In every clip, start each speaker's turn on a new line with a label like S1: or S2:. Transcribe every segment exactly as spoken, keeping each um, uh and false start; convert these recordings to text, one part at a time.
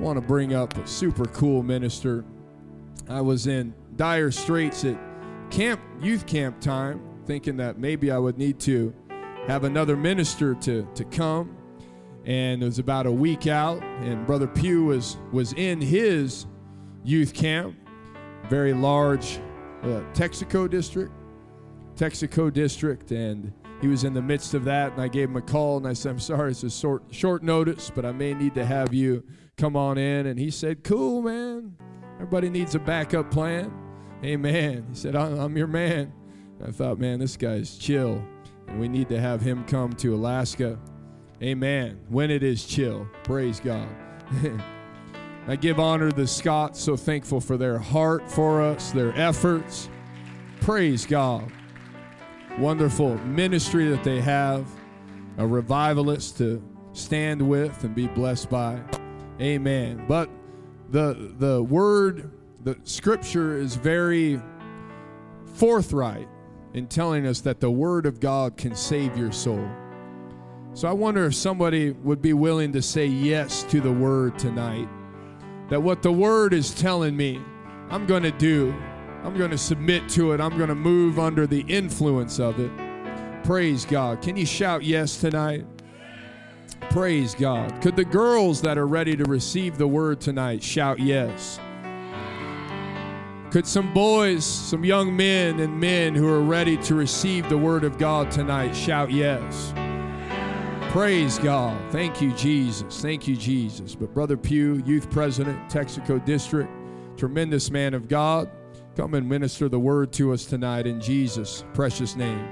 S1: want to bring up a super cool minister. I was in dire straits at camp, youth camp time, thinking that maybe I would need to have another minister to, to come. And it was about a week out, and Brother Pugh was, was in his youth camp, very large uh, Texaco district, Texaco district, and he was in the midst of that, and I gave him a call, and I said, I'm sorry, it's a short, short notice, but I may need to have you come on in. And he said, cool, man. Everybody needs a backup plan. Amen. He said, I'm your man. I thought, man, this guy's chill, and we need to have him come to Alaska. Amen. When it is chill. Praise God. I give honor to the Scots, so thankful for their heart for us, their efforts. Praise God. Wonderful ministry that they have, a revivalist to stand with and be blessed by. Amen. But the the word, the scripture is very forthright in telling us that the word of God can save your soul. So I wonder if somebody would be willing to say yes to the word tonight. That what the word is telling me, I'm going to do. I'm going to submit to it. I'm going to move under the influence of it. Praise God. Can you shout yes tonight? Praise God. Could the girls that are ready to receive the word tonight shout yes? Could some boys, some young men and men who are ready to receive the word of God tonight shout yes? Praise God. Thank you, Jesus. Thank you, Jesus. But Brother Pugh, youth president, Texaco District, tremendous man of God, come and minister the word to us tonight in Jesus' precious name.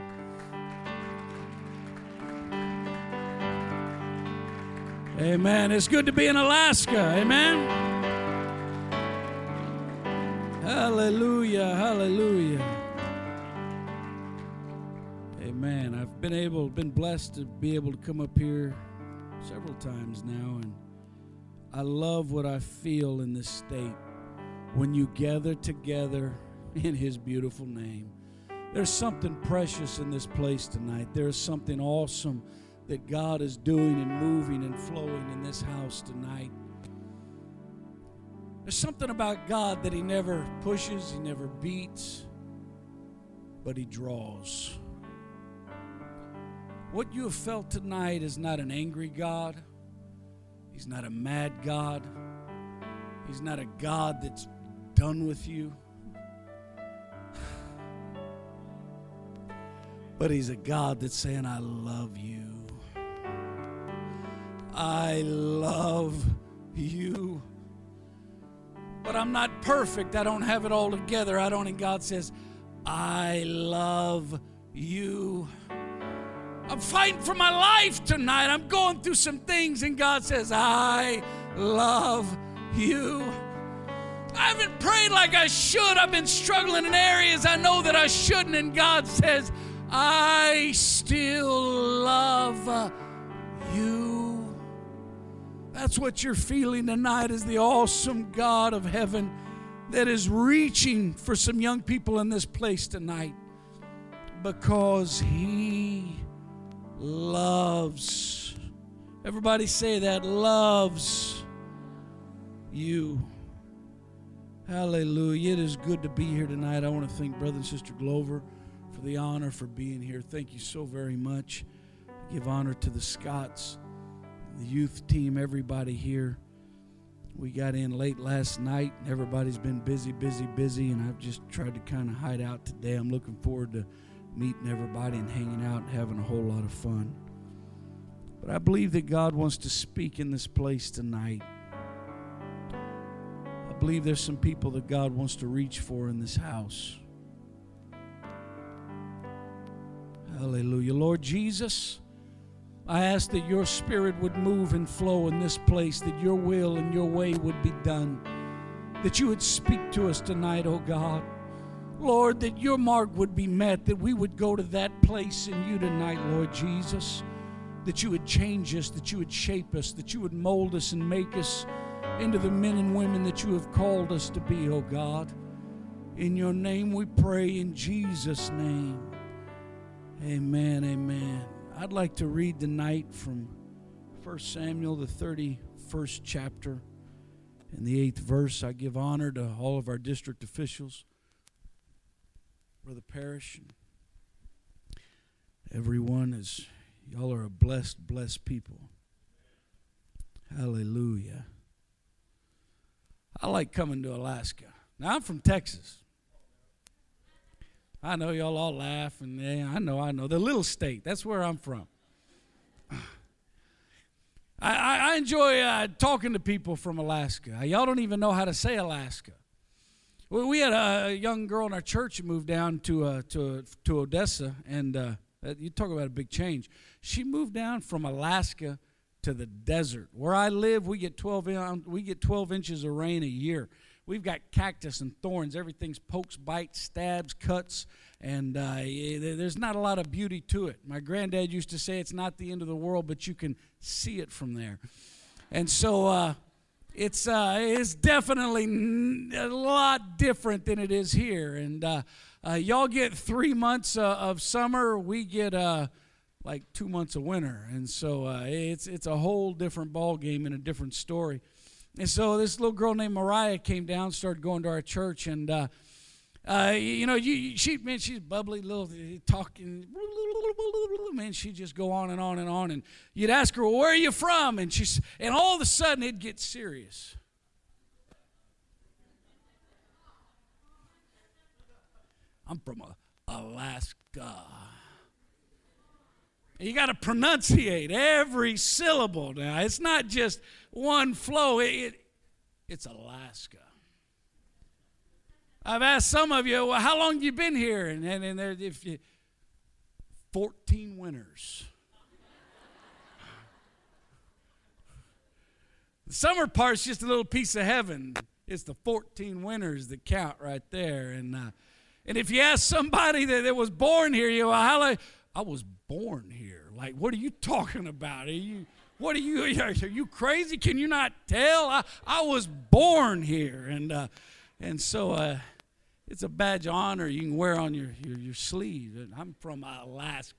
S2: Amen. It's good to be in Alaska. Amen. Hallelujah. Hallelujah. Amen. I've been able, been blessed to be able to come up here several times now, and I love what I feel in this state when you gather together in His beautiful name. There's something precious in this place tonight. There's something awesome that God is doing and moving and flowing in this house tonight. There's something about God that He never pushes, He never beats, but He draws. What you have felt tonight is not an angry God. He's not a mad God. He's not a God that's done with you. But He's a God that's saying, I love you. I love you. But I'm not perfect. I don't have it all together. I don't. And God says, I love you. I'm fighting for my life tonight. I'm going through some things, and God says, I love you. I haven't prayed like I should. I've been struggling in areas I know that I shouldn't, and God says, I still love you. That's what you're feeling tonight, is the awesome God of heaven that is reaching for some young people in this place tonight, because He loves, everybody say that, loves you. Hallelujah. It is good to be here tonight. I want to thank Brother and Sister Glover for the honor for being here. Thank you so very much. I give honor to the Scots, the youth team, everybody here. We got in late last night, and everybody's been busy, busy, busy, and I've just tried to kind of hide out today. I'm looking forward to meeting everybody and hanging out and having a whole lot of fun. But I believe that God wants to speak in this place tonight. I believe there's some people that God wants to reach for in this house. Hallelujah. Lord Jesus, I ask that your spirit would move and flow in this place, that your will and your way would be done, that you would speak to us tonight, oh God. Lord, that your mark would be met, that we would go to that place in you tonight, Lord Jesus, that you would change us, that you would shape us, that you would mold us and make us into the men and women that you have called us to be, oh God. In your name we pray, in Jesus' name. Amen, amen. I'd like to read tonight from First Samuel, the thirty-first chapter. In the eighth verse, I give honor to all of our district officials, Brother Parrish. Everyone is, y'all are a blessed, blessed people. Hallelujah. I like coming to Alaska. Now, I'm from Texas. I know y'all all laugh, and yeah, I know, I know. The little state, that's where I'm from. I, I, I enjoy uh, talking to people from Alaska. Y'all don't even know how to say Alaska. We, we had a young girl in our church who moved down to uh, to to Odessa, and uh, you talk about a big change. She moved down from Alaska to the desert. Where I live, we get twelve in, we get twelve inches of rain a year. We've got cactus and thorns. Everything's pokes, bites, stabs, cuts, and uh, there's not a lot of beauty to it. My granddad used to say it's not the end of the world, but you can see it from there. And so uh, it's uh, it's definitely a lot different than it is here. And uh, uh, y'all get three months uh, of summer. We get uh, like two months of winter. And so uh, it's it's a whole different ball game and a different story. And so this little girl named Mariah came down, started going to our church, and uh, uh, you know, you, she man, she's bubbly, little talking, man. She'd just go on and on and on, and you'd ask her, well, "Where are you from?" And she's, and all of a sudden, it'd get serious. I'm from Alaska. You got to pronunciate every syllable now. It's not just one flow. It, it, it's Alaska. I've asked some of you, well, how long have you been here? And, and, and there, if you, fourteen winters. The summer part's just a little piece of heaven. It's the fourteen winters that count right there. And uh, and if you ask somebody that, that was born here, you know, how long? I was born here. Like, what are you talking about? Are you, what are you, are you crazy? Can you not tell? I, I was born here. And uh, and so uh, it's a badge of honor you can wear on your, your, your sleeve. And I'm from Alaska.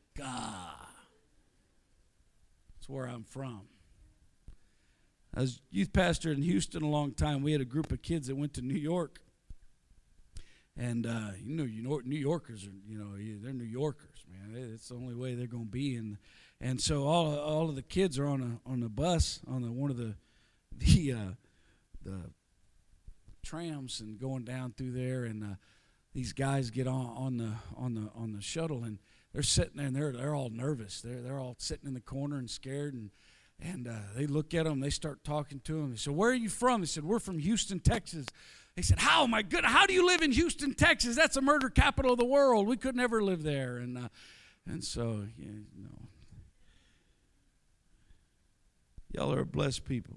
S2: That's where I'm from. I was youth pastor in Houston a long time. We had a group of kids that went to New York. And, uh, you know, you know, New Yorkers are, you know, they're New Yorkers, man. It's the only way they're going to be. And and so all all of the kids are on a on the bus, on the one of the the uh, the trams and going down through there. And uh, these guys get on, on the on the on the shuttle, and they're sitting there, and they're they're all nervous. They're they're all sitting in the corner and scared. And and uh, they look at them. They start talking to them. They said, "Where are you from?" They said, "We're from Houston, Texas." They said, how, my goodness, how do you live in Houston, Texas? That's a murder capital of the world. We could never live there. And uh, and so, yeah, you know, y'all are blessed people.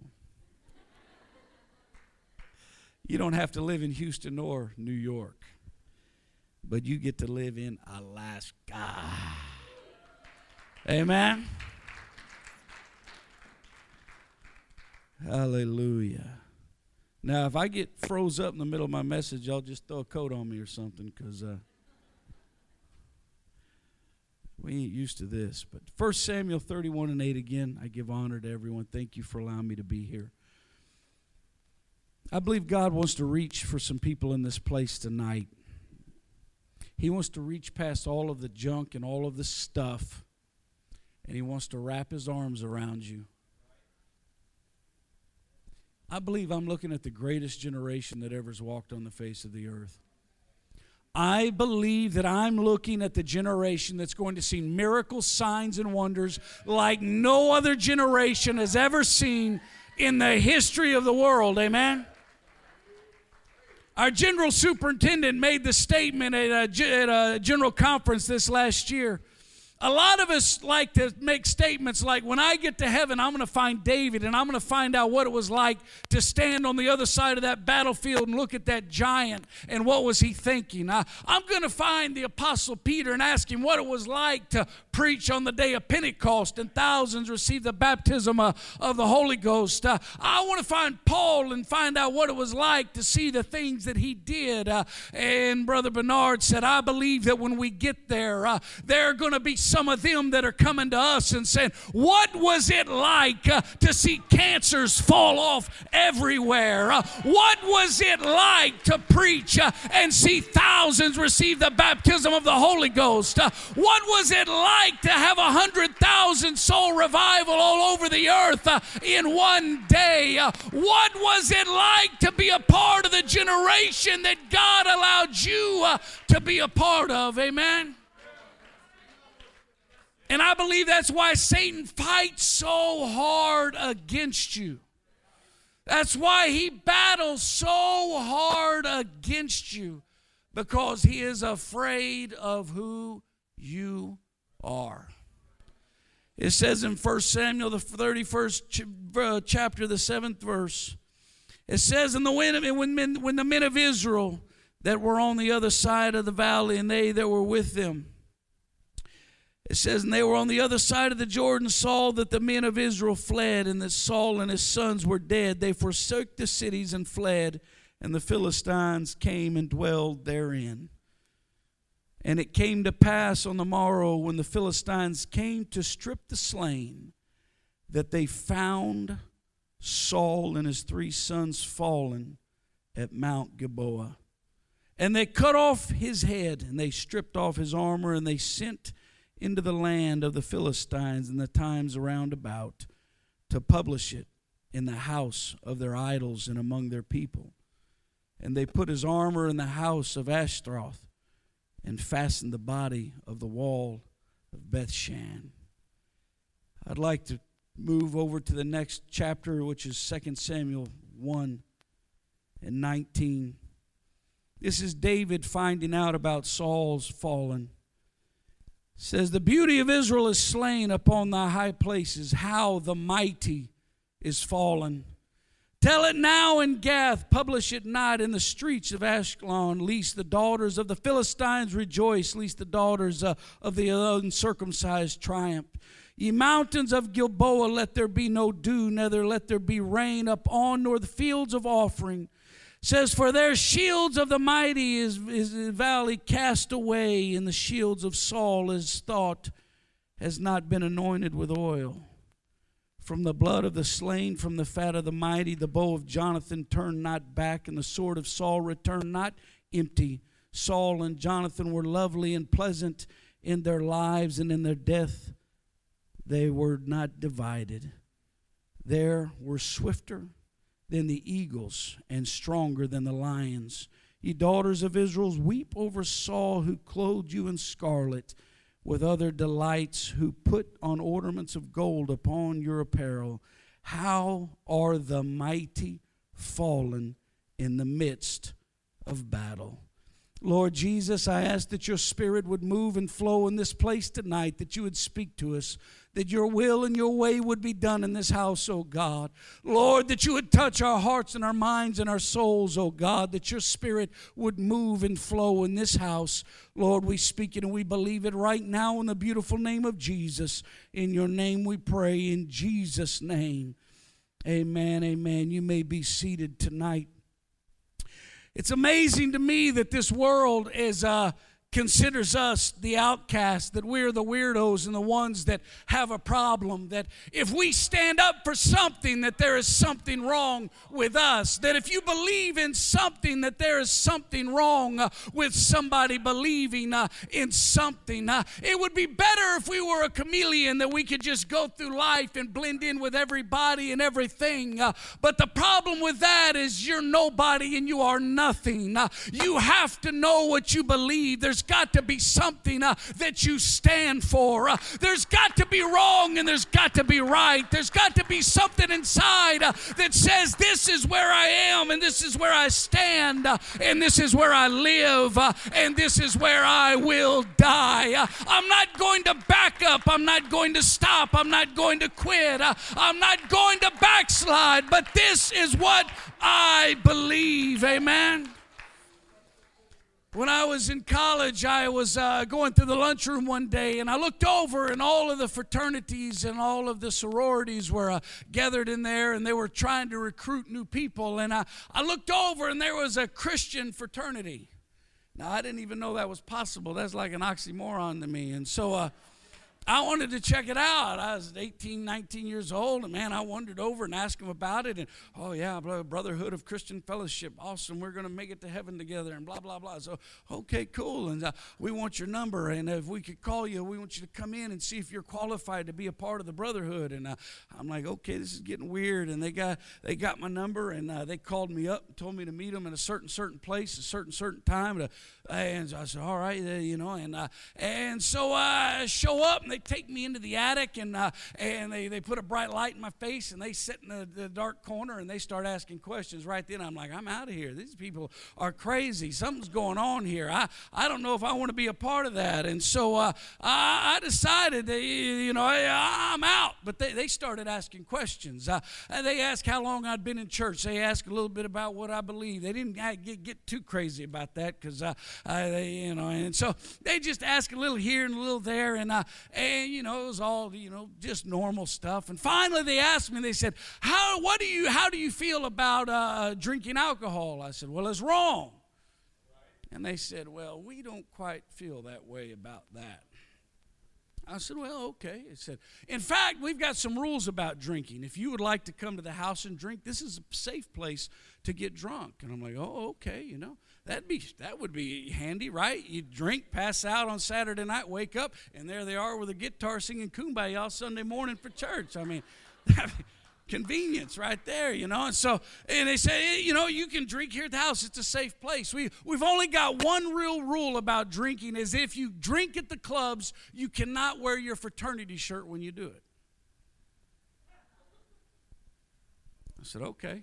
S2: You don't have to live in Houston or New York, but you get to live in Alaska. Amen. Hallelujah. Now, if I get froze up in the middle of my message, y'all just throw a coat on me or something, because uh, we ain't used to this. But First Samuel thirty-one and eight, again, I give honor to everyone. Thank you for allowing me to be here. I believe God wants to reach for some people in this place tonight. He wants to reach past all of the junk and all of the stuff, and He wants to wrap His arms around you. I believe I'm looking at the greatest generation that ever's walked on the face of the earth. I believe that I'm looking at the generation that's going to see miracles, signs, and wonders like no other generation has ever seen in the history of the world. Amen? Our general superintendent made the statement at a, at a general conference this last year. A lot of us like to make statements like, when I get to heaven, I'm going to find David, and I'm going to find out what it was like to stand on the other side of that battlefield and look at that giant, and what was he thinking. I, I'm going to find the Apostle Peter and ask him what it was like to preach on the day of Pentecost, and thousands received the baptism of, of the Holy Ghost. Uh, I want to find Paul and find out what it was like to see the things that he did. Uh, and Brother Bernard said, I believe that when we get there, uh, there are going to be some of them that are coming to us and saying, what was it like uh, to see cancers fall off everywhere? Uh, what was it like to preach uh, and see thousands receive the baptism of the Holy Ghost? Uh, what was it like to have a hundred thousand soul revival all over the earth uh, in one day? Uh, what was it like to be a part of the generation that God allowed you uh, to be a part of? Amen. And I believe that's why Satan fights so hard against you. That's why he battles so hard against you, because he is afraid of who you are. It says in First Samuel, the thirty-first ch- uh, chapter, the seventh verse, it says, and the when, when, men, when the men of Israel that were on the other side of the valley, and they that were with them, it says, and they were on the other side of the Jordan, saw that the men of Israel fled, and that Saul and his sons were dead. They forsook the cities and fled, and the Philistines came and dwelled therein. And it came to pass on the morrow, when the Philistines came to strip the slain, that they found Saul and his three sons fallen at Mount Gilboa. And they cut off his head, and they stripped off his armor, and they sent into the land of the Philistines in the times around about, to publish it in the house of their idols and among their people. And they put his armor in the house of Ashtaroth, and fastened the body of the wall of Bethshan. I'd like to move over to the next chapter, which is Second Samuel one and nineteen. This is David finding out about Saul's fallen. It says, the beauty of Israel is slain upon thy high places, how the mighty is fallen. Tell it now in Gath, publish it not in the streets of Ashkelon, lest the daughters of the Philistines rejoice, lest the daughters uh, of the uncircumcised triumph. Ye mountains of Gilboa, let there be no dew, neither let there be rain upon, nor the fields of offering. Says, for their shields of the mighty is, is the valley cast away, and the shields of Saul is thought has not been anointed with oil. From the blood of the slain, from the fat of the mighty, the bow of Jonathan turned not back, and the sword of Saul returned not empty. Saul and Jonathan were lovely and pleasant in their lives, and in their death they were not divided. There were swifter than the eagles, and stronger than the lions. Ye daughters of Israel, weep over Saul, who clothed you in scarlet, with other delights, who put on ornaments of gold upon your apparel. How are the mighty fallen in the midst of battle? Lord Jesus, I ask that your Spirit would move and flow in this place tonight, that you would speak to us, that your will and your way would be done in this house, oh God. Lord, that you would touch our hearts and our minds and our souls, oh God, that your Spirit would move and flow in this house. Lord, we speak it and we believe it right now in the beautiful name of Jesus. In your name we pray, in Jesus' name. Amen, amen. You may be seated tonight. It's amazing to me that this world is uh, considers us the outcasts, that we're the weirdos and the ones that have a problem, that if we stand up for something, that there is something wrong with us, that if you believe in something, that there is something wrong uh, with somebody believing uh, in something. Uh, it would be better if we were a chameleon, that we could just go through life and blend in with everybody and everything. Uh, but the problem with that is you're nobody and you are nothing. Uh, you have to know what you believe. There's got to be something uh, that you stand for. Uh, there's got to be wrong and there's got to be right. There's got to be something inside uh, that says this is where I am and this is where I stand uh, and this is where I live uh, and this is where I will die. Uh, I'm not going to back up. I'm not going to stop. I'm not going to quit. Uh, I'm not going to backslide. But this is what I believe. Amen. When I was in college, I was uh, going through the lunchroom one day, and I looked over, and all of the fraternities and all of the sororities were uh, gathered in there, and they were trying to recruit new people. And I, I looked over, and there was a Christian fraternity. Now, I didn't even know that was possible. That's like an oxymoron to me. And so uh, I wanted to check it out. I was eighteen, nineteen years old, and man, I wandered over and asked him about it. And oh yeah, Brotherhood of Christian Fellowship, awesome. We're going to make it to heaven together, and blah blah blah. So okay, cool. And uh, we want your number, and if we could call you, we want you to come in and see if you're qualified to be a part of the Brotherhood. And uh, I'm like, okay, this is getting weird. And they got they got my number, and uh, they called me up and told me to meet them in a certain certain place, a certain certain time. To, and so I said, all right, uh, you know, and uh, and so I show up, and they take me into the attic, and uh, and they, they put a bright light in my face, and they sit in the, the dark corner, and they start asking questions. Right then, I'm like, I'm out of here. These people are crazy. Something's going on here. I, I don't know if I want to be a part of that. And so uh, I, I decided that, you know, I, I'm out. But they, they started asking questions. Uh, they asked how long I'd been in church. They asked a little bit about what I believe. They didn't get, get too crazy about that because, uh, they, you know, and so they just asked a little here and a little there, and uh, and you know, it was all, you know, just normal stuff. And finally, they asked me. They said, "How? What do you? How do you feel about uh, drinking alcohol?" I said, "Well, it's wrong." And they said, "Well, we don't quite feel that way about that." I said, well, okay. It said, in fact, we've got some rules about drinking. If you would like to come to the house and drink, this is a safe place to get drunk. And I'm like, oh, okay, you know, that'd be that would be handy, right? You drink, pass out on Saturday night, wake up, and there they are with a guitar singing Kumbaya Sunday morning for church. I mean, convenience right there, you know. And so, and they say, hey, you know, you can drink here at the house. It's a safe place. We, we've only got one real rule about drinking, is if you drink at the clubs, you cannot wear your fraternity shirt when you do it. I said, okay.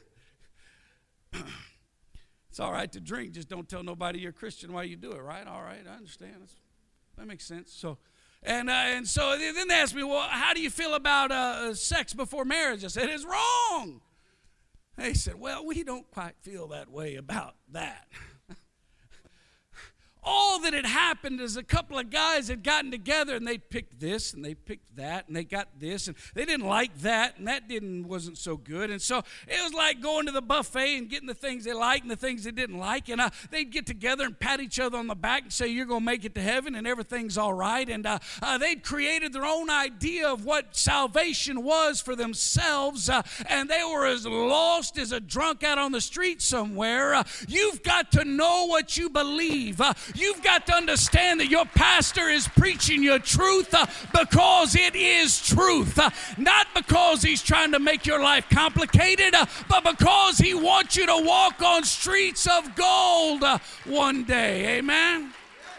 S2: It's all right to drink. Just don't tell nobody you're a Christian while you do it, right? All right, I understand. That's, that makes sense. So, And uh, and so then they asked me, well, how do you feel about uh, sex before marriage? I said, it's wrong. They said, well, we don't quite feel that way about that. All that had happened is a couple of guys had gotten together, and they picked this and they picked that, and they got this, and they didn't like that, and that didn't wasn't so good. And so it was like going to the buffet and getting the things they liked and the things they didn't like. And uh, they'd get together and pat each other on the back and say, you're going to make it to heaven and everything's all right. And uh, uh, they'd created their own idea of what salvation was for themselves, uh, and they were as lost as a drunk out on the street somewhere. Uh, you've got to know what you believe. Uh, You've got to understand that your pastor is preaching your truth uh, because it is truth. Uh, not because he's trying to make your life complicated, uh, but because he wants you to walk on streets of gold uh, one day. Amen?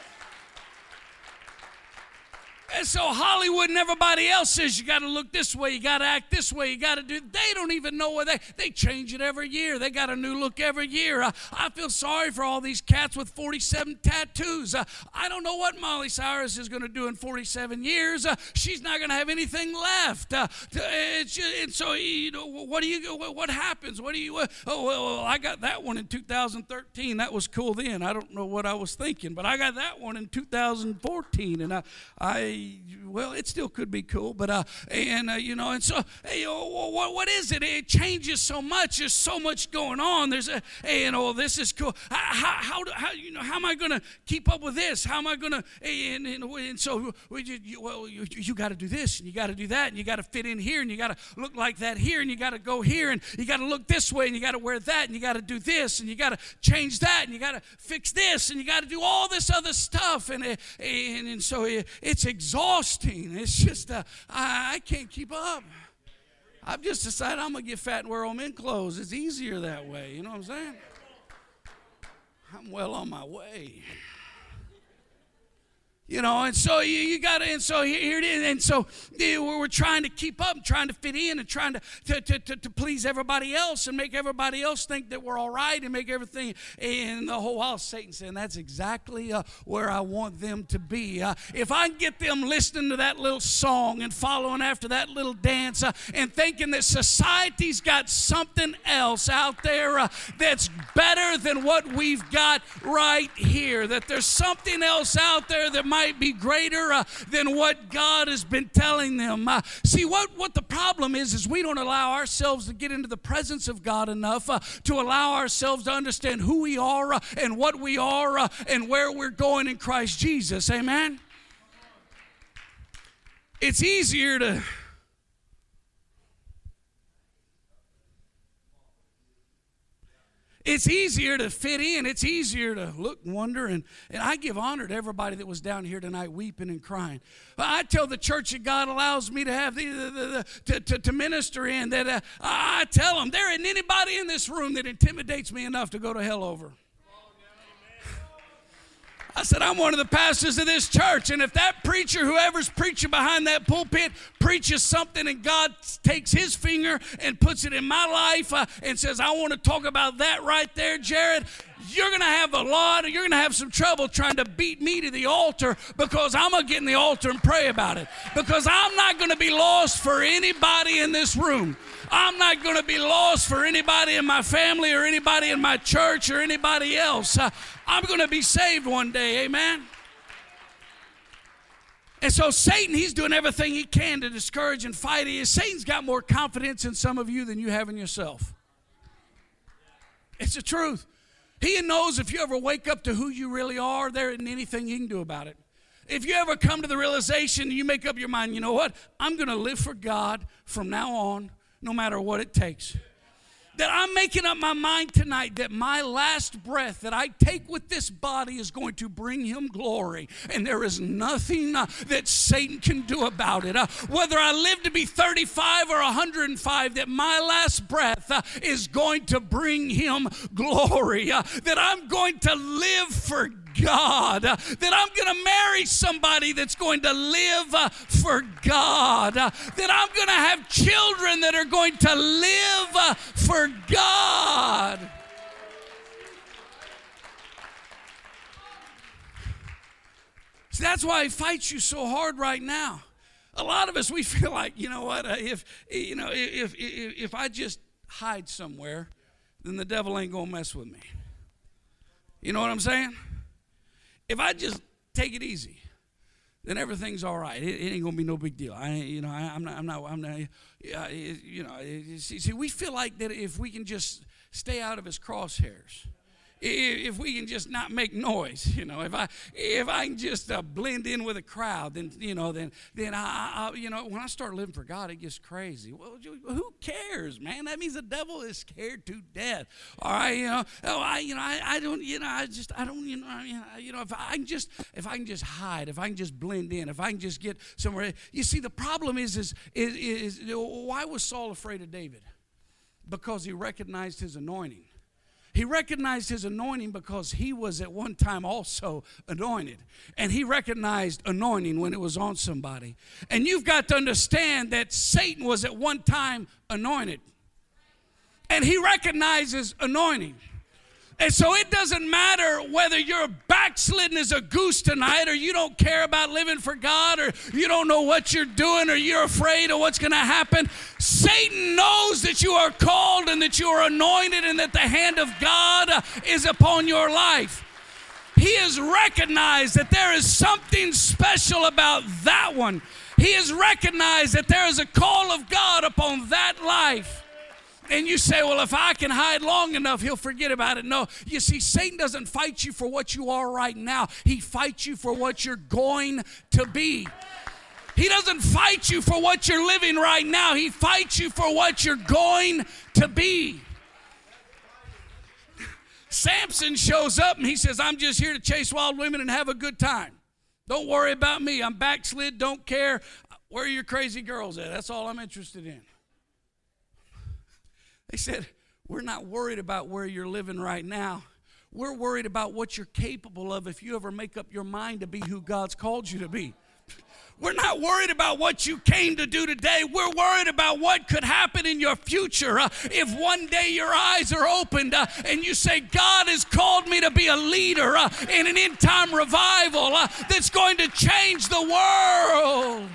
S2: And so Hollywood and everybody else says you got to look this way, you got to act this way, you got to do. They don't even know where they they change it every year. They got a new look every year. Uh, I feel sorry for all these cats with forty-seven tattoos. Uh, I don't know what Molly Cyrus is going to do in forty-seven years. Uh, she's not going to have anything left. Uh, it's just, and so you know, what do you what happens? What do you? Uh, oh well, I got that one in two thousand thirteen. That was cool then. I don't know what I was thinking, but I got that one in two thousand fourteen, and I I. Well, it still could be cool, but uh, and uh, you know, and so, hey, what what is it? It changes so much. There's so much going on. There's a, hey, you know, this is cool. How how, how you know how am I going to keep up with this? How am I going to? And, and, and so, we just, you, well, you, you got to do this, and you got to do that, and you got to fit in here, and you got to look like that here, and you got to go here, and you got to look this way, and you got to wear that, and you got to do this, and you got to change that, and you got to fix this, and you got to do all this other stuff, and and, and so it's exhausting. Exhausting. It's just, uh, I, I can't keep up. I've just decided I'm going to get fat and wear old men clothes. It's easier that way. You know what I'm saying? I'm well on my way. You know, and so you, you got to, and so here it is, and so you know, we're trying to keep up, trying to fit in, and trying to to, to, to to please everybody else, and make everybody else think that we're all right, and make everything, and the whole while Satan saying, that's exactly uh, where I want them to be. Uh, if I can get them listening to that little song and following after that little dance, uh, and thinking that society's got something else out there uh, that's better than what we've got right here, that there's something else out there that might be greater uh, than what God has been telling them. Uh, see, what, what the problem is, is we don't allow ourselves to get into the presence of God enough uh, to allow ourselves to understand who we are uh, and what we are uh, and where we're going in Christ Jesus. Amen? It's easier to It's easier to fit in. It's easier to look and wonder. And, and I give honor to everybody that was down here tonight weeping and crying. I tell the church that God allows me to have the, the, the, the to, to, to minister in that uh, I tell them there isn't anybody in this room that intimidates me enough to go to hell over. I said, I'm one of the pastors of this church, and if that preacher, whoever's preaching behind that pulpit, preaches something and God takes his finger and puts it in my life uh, and says, I want to talk about that right there, Jared, you're going to have a lot, you're going to have some trouble trying to beat me to the altar, because I'm going to get in the altar and pray about it, because I'm not going to be lost for anybody in this room. I'm not going to be lost for anybody in my family or anybody in my church or anybody else. Uh, I'm going to be saved one day, amen? And so Satan, he's doing everything he can to discourage and fight. Satan's got more confidence in some of you than you have in yourself. It's the truth. He knows if you ever wake up to who you really are, there isn't anything he can do about it. If you ever come to the realization, you make up your mind, you know what? I'm going to live for God from now on, no matter what it takes. That I'm making up my mind tonight that my last breath that I take with this body is going to bring him glory. And there is nothing uh, that Satan can do about it. Uh, whether I live to be thirty-five or one hundred five, that my last breath uh, is going to bring him glory. Uh, that I'm going to live for God, uh, that I'm going to marry somebody that's going to live uh, for God, uh, that I'm going to have children that are going to live uh, for God. See, that's why he fights you so hard right now. A lot of us, we feel like, you know what, uh, if you know, if, if if I just hide somewhere, then the devil ain't going to mess with me. You know what I'm saying? If I just take it easy, then everything's all right. It, it ain't gonna be no big deal. I, you know, I, I'm not, I'm not, I'm not. Uh, you know, see, see, we feel like that if we can just stay out of his crosshairs, if we can just not make noise, you know, if I if I can just uh, blend in with a crowd, then you know, then then I, I, you know, when I start living for God, it gets crazy. Well, who cares, man? That means the devil is scared to death. All right, you know, oh, I, you know, I, I don't, you know, I just, I don't, you know, I, you know, if I can just, if I can just hide, if I can just blend in, if I can just get somewhere. You see, the problem is, is, is, is why was Saul afraid of David? Because he recognized his anointing. He recognized his anointing because he was at one time also anointed. And he recognized anointing when it was on somebody. And you've got to understand that Satan was at one time anointed. And he recognizes anointing. And so it doesn't matter whether you're backslidden as a goose tonight, or you don't care about living for God, or you don't know what you're doing, or you're afraid of what's going to happen. Satan knows that you are called and that you are anointed and that the hand of God is upon your life. He has recognized that there is something special about that one. He has recognized that there is a call of God upon that life. And you say, well, if I can hide long enough, he'll forget about it. No, you see, Satan doesn't fight you for what you are right now. He fights you for what you're going to be. He doesn't fight you for what you're living right now. He fights you for what you're going to be. Samson shows up and he says, I'm just here to chase wild women and have a good time. Don't worry about me. I'm backslid, don't care. Where are your crazy girls at? That's all I'm interested in. They said, we're not worried about where you're living right now. We're worried about what you're capable of if you ever make up your mind to be who God's called you to be. We're not worried about what you came to do today. We're worried about what could happen in your future uh, if one day your eyes are opened uh, and you say, God has called me to be a leader uh, in an end-time revival uh, that's going to change the world.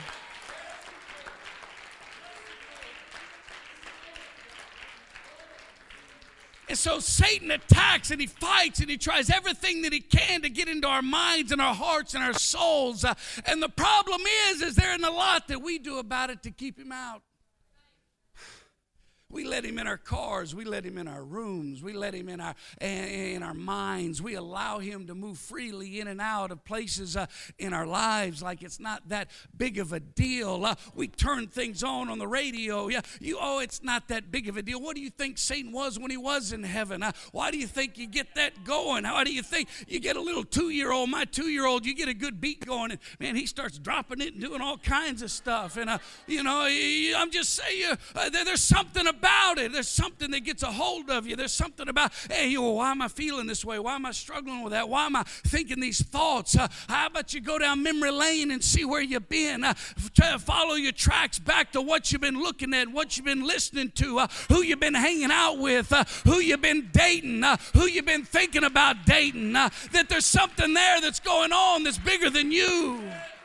S2: And so Satan attacks and he fights and he tries everything that he can to get into our minds and our hearts and our souls. Uh, and the problem is, is there isn't a lot that we do about it to keep him out. We let him in our cars. We let him in our rooms. We let him in our in our minds. We allow him to move freely in and out of places uh, in our lives like it's not that big of a deal. Uh, we turn things on on the radio. Yeah, you. Oh, it's not that big of a deal. What do you think Satan was when he was in heaven? Uh, why do you think you get that going? How do you think you get a little two-year-old? My two-year-old, you get a good beat going, and man, he starts dropping it and doing all kinds of stuff. And uh, you know, I'm just saying, uh, there, there's something about about it. There's something that gets a hold of you. There's something about, hey, you know, why am I feeling this way? Why am I struggling with that? Why am I thinking these thoughts? Uh, how about you go down memory lane and see where you've been? Uh, follow your tracks back to what you've been looking at, what you've been listening to, uh, who you've been hanging out with, uh, who you've been dating, uh, who you've been thinking about dating. Uh, that there's something there that's going on that's bigger than you.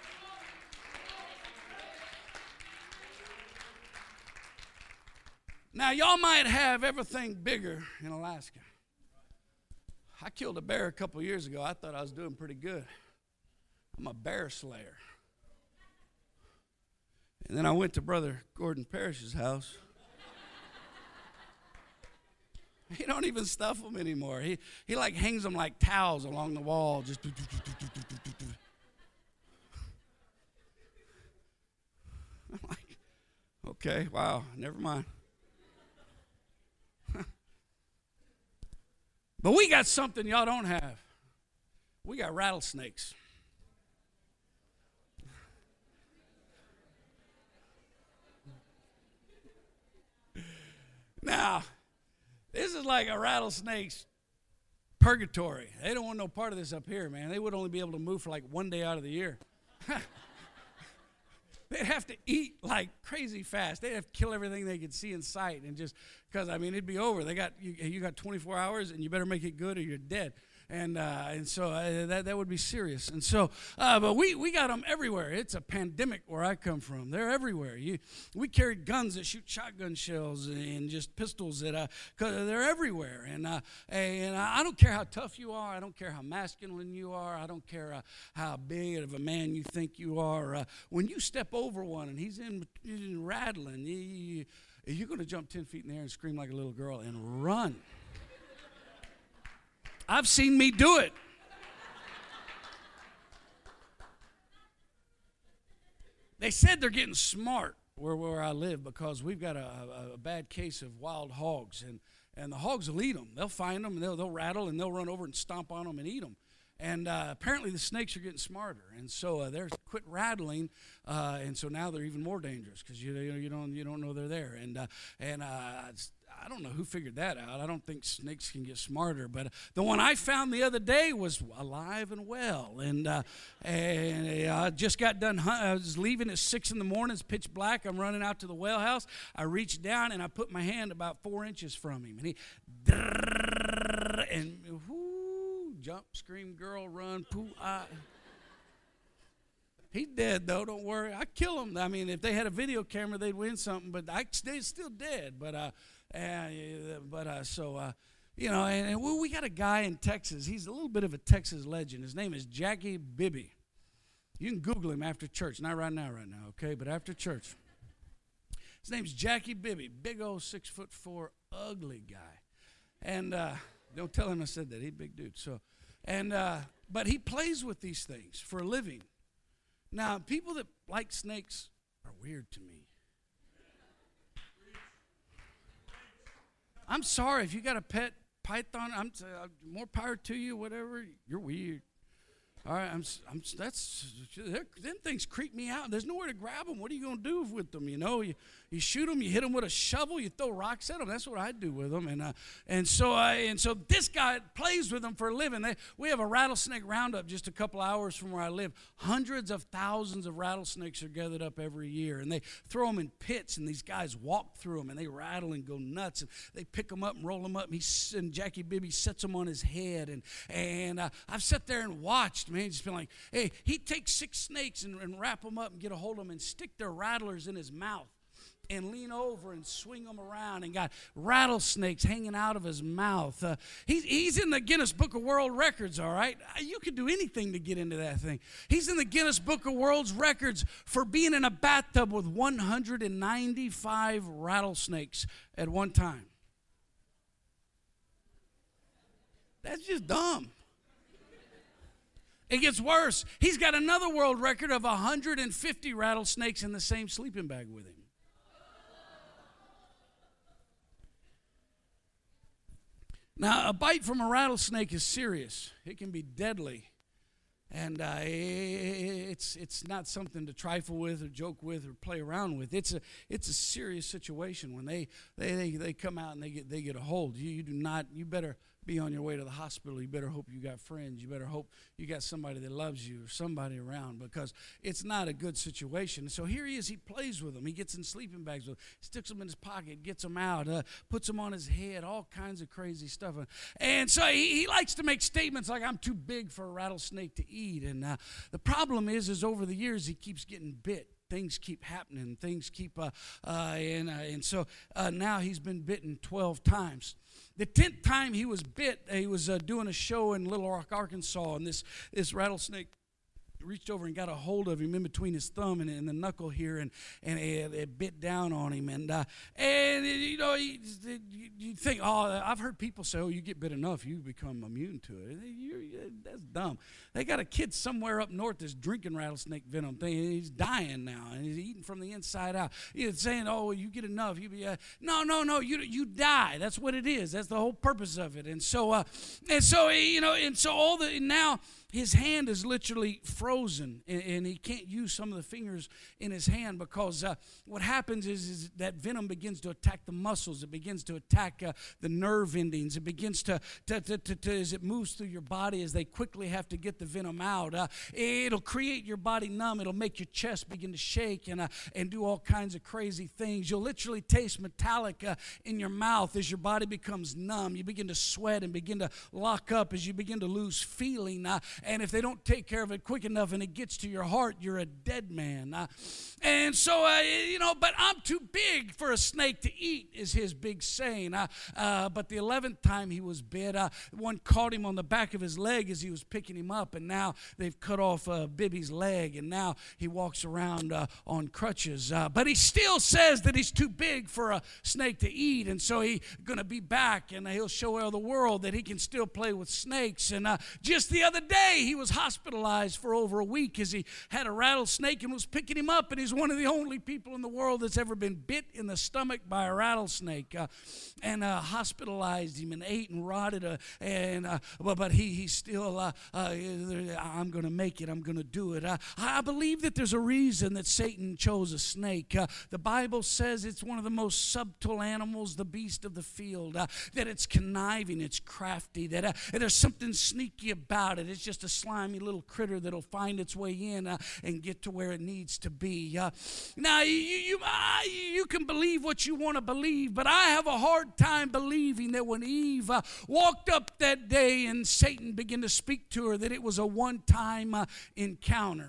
S2: Now, y'all might have everything bigger in Alaska. I killed a bear a couple years ago. I thought I was doing pretty good. I'm a bear slayer. And then I went to Brother Gordon Parrish's house. He don't even stuff them anymore. He, he like hangs them like towels along the wall. Just do, do, do, do, do, do, do. I'm like, okay, wow, never mind. But we got something y'all don't have. We got rattlesnakes. Now, this is like a rattlesnake's purgatory. They don't want no part of this up here, man. They would only be able to move for like one day out of the year. They'd have to eat like crazy fast. They'd have to kill everything they could see in sight, and just because I mean it'd be over. They got you, you got twenty-four hours, and you better make it good or you're dead. And uh, and so uh, that that would be serious. And so, uh, but we we got them everywhere. It's a pandemic where I come from. They're everywhere. You, we carried guns that shoot shotgun shells and just pistols that uh, cause they're everywhere. And uh, and I don't care how tough you are. I don't care how masculine you are. I don't care uh, how big of a man you think you are. Uh, when you step over one and he's in, in rattling, you, you're going to jump ten feet in the air and scream like a little girl and run. I've seen me do it. They said they're getting smart where, where I live because we've got a, a, a bad case of wild hogs, and, and the hogs will eat them. They'll find them, and they'll, they'll rattle, and they'll run over and stomp on them and eat them. And uh, apparently the snakes are getting smarter, and so uh, they're quit rattling, uh, and so now they're even more dangerous because you, you, know, you don't you don't know they're there. And uh, and uh, I don't know who figured that out. I don't think snakes can get smarter, but the one I found the other day was alive and well. And uh, and I just got done. I was leaving at six in the morning. It's pitch black. I'm running out to the well house. I reached down and I put my hand about four inches from him, and he and whoo, jump, scream, girl, run, poo, ah. He's dead, though. Don't worry. I kill him. I mean, if they had a video camera, they'd win something. But I, they're still dead. But uh, uh but uh, so uh, you know, and, and we, we got a guy in Texas. He's a little bit of a Texas legend. His name is Jackie Bibby. You can Google him after church. Not right now, right now, okay? But after church. His name's Jackie Bibby. Big old six foot four, ugly guy. And uh, don't tell him I said that. He's a big dude. So, and uh, but he plays with these things for a living. Now, people that like snakes are weird to me. I'm sorry if you got a pet python. I'm uh, more power to you. Whatever. You're weird. All right. I'm. I'm. That's. Them things creep me out. There's nowhere to grab them. What are you gonna do with them? You know. You, you shoot them. You hit them with a shovel. You throw rocks at them. That's what I do with them. And uh, and so I and so this guy plays with them for a living. They, we have a rattlesnake roundup just a couple hours from where I live. Hundreds of thousands of rattlesnakes are gathered up every year, and they throw them in pits. And these guys walk through them, and they rattle and go nuts. And they pick them up and roll them up. And, he, and Jackie Bibby sets them on his head. And and uh, I've sat there and watched. Man, just been like, hey, he'd take six snakes and, and wrap them up and get a hold of them and stick their rattlers in his mouth. and lean over and swing them around, and got rattlesnakes hanging out of his mouth. Uh, he's, he's in the Guinness Book of World Records, all right? You could do anything to get into that thing. He's in the Guinness Book of World Records for being in a bathtub with one hundred ninety-five rattlesnakes at one time. That's just dumb. It gets worse. He's got another world record of one hundred fifty rattlesnakes in the same sleeping bag with him. Now, a bite from a rattlesnake is serious. It can be deadly. And uh, it's it's not something to trifle with or joke with or play around with. It's a it's a serious situation when they they, they, they come out and they get they get a hold. You, you do not. You better be on your way to the hospital. You better hope you got friends. You better hope you got somebody that loves you or somebody around, because it's not a good situation. So here he is. He plays with them. He gets in sleeping bags with them, sticks them in his pocket, gets them out, uh, puts them on his head, all kinds of crazy stuff. And so he, he likes to make statements like, I'm too big for a rattlesnake to eat. And uh, the problem is, is over the years, he keeps getting bit. Things keep happening. Things keep, uh, uh, and, uh, and so uh, now he's been bitten twelve times. The tenth time he was bit, he was uh, doing a show in Little Rock, Arkansas, and this, this rattlesnake reached over and got a hold of him in between his thumb and, and the knuckle here, and, and it, it bit down on him. And, uh, and you know, you, you think, oh, I've heard people say, oh, you get bit enough, you become immune to it. You're, you're, that's dumb. They got a kid somewhere up north that's drinking rattlesnake venom thing, and he's dying now, and he's eating from the inside out. He's saying, oh, you get enough. You be, uh, no, no, no, you you die. That's what it is. That's the whole purpose of it. And so, uh, and so, you know, and so all the, now, his hand is literally frozen, and, and he can't use some of the fingers in his hand, because uh, what happens is, is that venom begins to attack the muscles. It begins to attack uh, the nerve endings. It begins to, to, to, to, to, as it moves through your body, as they quickly have to get the venom out, uh, it'll create your body numb. It'll make your chest begin to shake and, uh, and do all kinds of crazy things. You'll literally taste metallic uh, in your mouth as your body becomes numb. You begin to sweat and begin to lock up as you begin to lose feeling. Uh, And if they don't take care of it quick enough and it gets to your heart, you're a dead man. Uh, and so, uh, you know, but I'm too big for a snake to eat, is his big saying. Uh, uh, but the eleventh time he was bit, uh, one caught him on the back of his leg as he was picking him up. And now they've cut off uh, Bibby's leg. And now he walks around uh, on crutches. Uh, but he still says that he's too big for a snake to eat. And so he's going to be back, and he'll show all the world that he can still play with snakes. And uh, just the other day, he was hospitalized for over a week as he had a rattlesnake and was picking him up, and he's one of the only people in the world that's ever been bit in the stomach by a rattlesnake, uh, and uh, hospitalized him and ate and rotted, uh, and uh, but, but he he's still uh, uh, I'm going to make it, I'm going to do it. Uh, I believe that there's a reason that Satan chose a snake. Uh, the Bible says it's one of the most subtle animals, the beast of the field, uh, that it's conniving, it's crafty, that uh, there's something sneaky about it. It's just a slimy little critter that'll find its way in uh, and get to where it needs to be. Uh, now, you you, uh, you can believe what you want to believe, but I have a hard time believing that when Eve uh, walked up that day and Satan began to speak to her, that it was a one-time uh, encounter.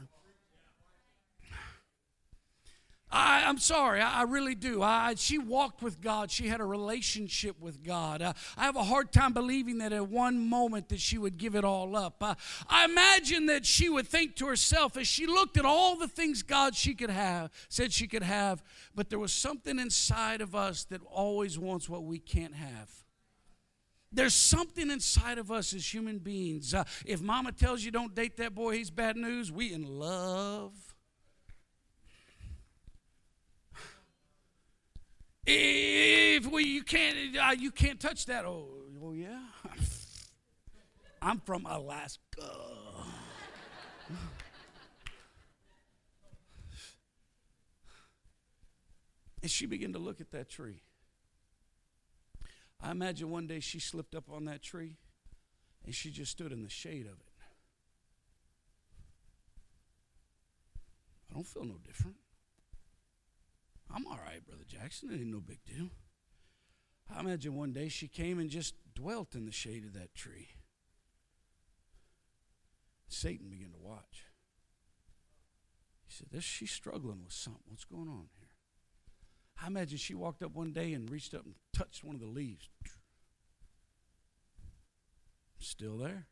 S2: I, I'm sorry, I, I really do. I, she walked with God. She had a relationship with God. Uh, I have a hard time believing that at one moment that she would give it all up. Uh, I imagine that she would think to herself as she looked at all the things God she could have, said she could have, but there was something inside of us that always wants what we can't have. There's something inside of us as human beings. Uh, if mama tells you don't date that boy, he's bad news, we in love. If we, you can't, uh, you can't touch that. Oh, oh yeah. I'm from Alaska. And she began to look at that tree. I imagine one day she slipped up on that tree, and she just stood in the shade of it. I don't feel no different. I'm all right, Brother Jackson. It ain't no big deal. I imagine one day she came and just dwelt in the shade of that tree. Satan began to watch. He said, this, she's struggling with something. What's going on here? I imagine she walked up one day and reached up and touched one of the leaves. Still there.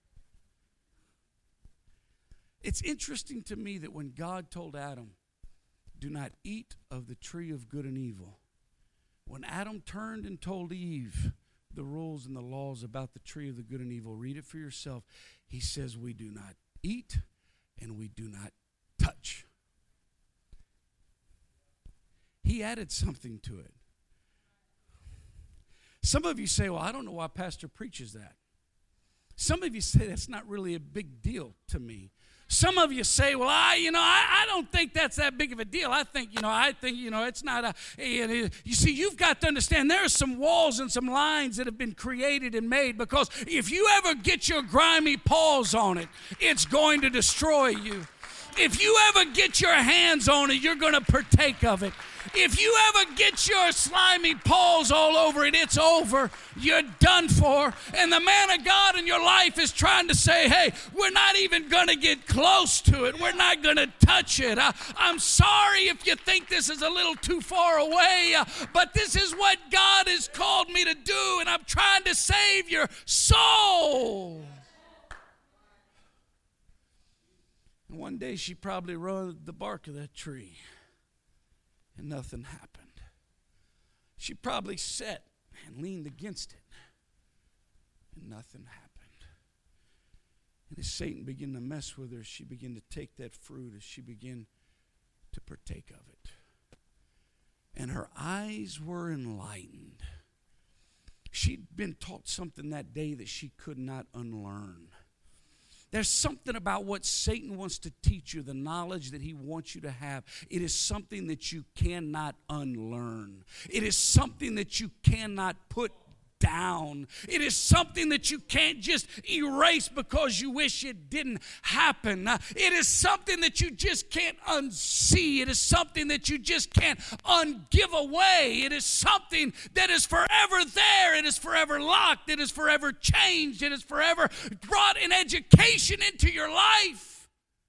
S2: It's interesting to me that when God told Adam, do not eat of the tree of good and evil, when Adam turned and told Eve the rules and the laws about the tree of the good and evil, read it for yourself. He says we do not eat and we do not touch. He added something to it. Some of you say, well, I don't know why Pastor preaches that. Some of you say that's not really a big deal to me. Some of you say, well, I, you know, I, I don't think that's that big of a deal. I think, you know, I think, you know, it's not a, a, you see, you've got to understand there are some walls and some lines that have been created and made, because if you ever get your grimy paws on it, it's going to destroy you. If you ever get your hands on it, you're going to partake of it. If you ever get your slimy paws all over it, it's over. You're done for. And the man of God in your life is trying to say, hey, we're not even going to get close to it. We're not going to touch it. I, I'm sorry if you think this is a little too far away, uh, but this is what God has called me to do, and I'm trying to save your soul. And one day she probably rubbed the bark of that tree, and nothing happened. She probably sat and leaned against it, and nothing happened. And as Satan began to mess with her, she began to take that fruit as she began to partake of it. And her eyes were enlightened. She'd been taught something that day that she could not unlearn. There's something about what Satan wants to teach you, the knowledge that he wants you to have. It is something that you cannot unlearn. It is something that you cannot put down. It is something that you can't just erase because you wish it didn't happen. It is something that you just can't unsee. It is something that you just can't ungive away. It is something that is forever there. It is forever locked. It is forever changed. It is forever brought an education into your life.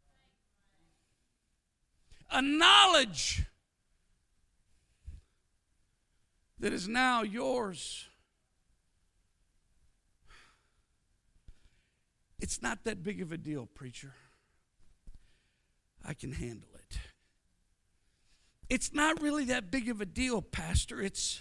S2: A knowledge that is now yours. It's not that big of a deal, preacher. I can handle it. It's not really that big of a deal, pastor. It's,